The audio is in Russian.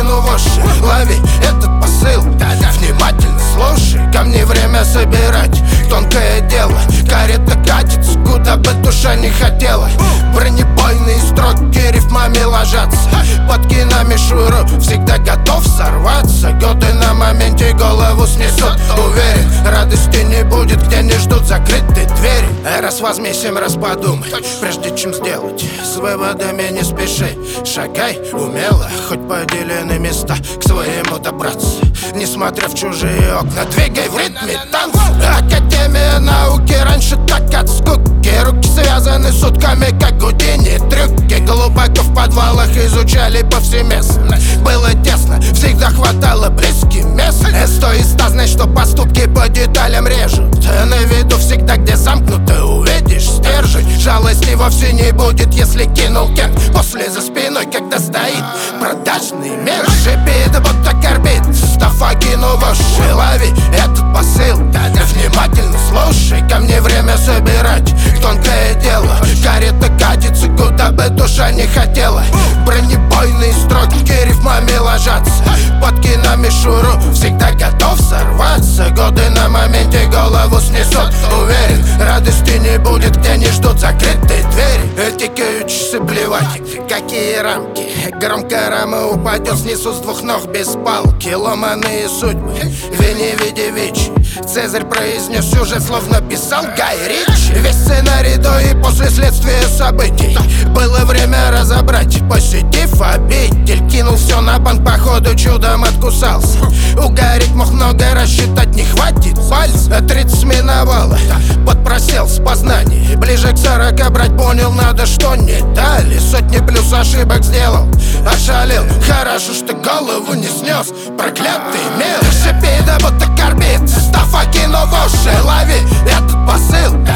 кину в уши. Лови этот посыл, внимательно слушай. Ко мне время собирать тонкое дело. Карета катится, куда бы душа не хотела. Бронебойные строки рифмами ложатся. Под киномишуру всегда готов сорваться. Годы на моменте голову снесут. Уверен, радости не будет, где не ждут закрытые двери. Раз возьми 7 раз подумай, прежде чем сделать. С выводами не спеши, шагай умело. Хоть поделены места, к своему добраться. Несмотря в чужие окна, двигай в ритме танца. Академия науки, раньше так от скуки. Руки связаны сутками, как Гудини. Трюки глубоко в подвалах изучали повсеместно. Было тесно, всегда хватало близких мест. Стой и знай, что поступки по деталям режут. На виду всегда, где замкнуто, увидишь стержень. Жалости вовсе не будет, если кинул кент. После за спиной, когда стоит продажный меч. Шипит, будто корбит, стафа кину в уши. Лови этот посыл, внимательно слушай. Ко мне время собирать тонкое дело. Карета катится, куда бы душа не хотела. Бронебойные строки рифмами ложатся. Под киномишуру всегда готов сорваться. Годы на моменте голову снесут. Уверен, радости не будет, где не ждут закрытые двери. Тикают часы, плевать, какие рамки. Громко рама упадет, снесу с двух ног без палки. Ломаные судьбы, вини види вич. Цезарь произнес сюжет, словно писал Гай Ричи. Весь сценарий до и после следствия событий. Было время разобрать, посетив обитель. Кинул все на банк, походу чудом откусался. Угореть мог много, рассчитать не хватит пальц. 30 миновало, подпросел с познаний. Ближе к 40 брать понял, надо что не дали. Сотни плюс ошибок сделал, ошалел. Хорошо, что голову не снес проклятый мел. Шипит, да будто корбит, стафа кину в уши. Лови этот посыл,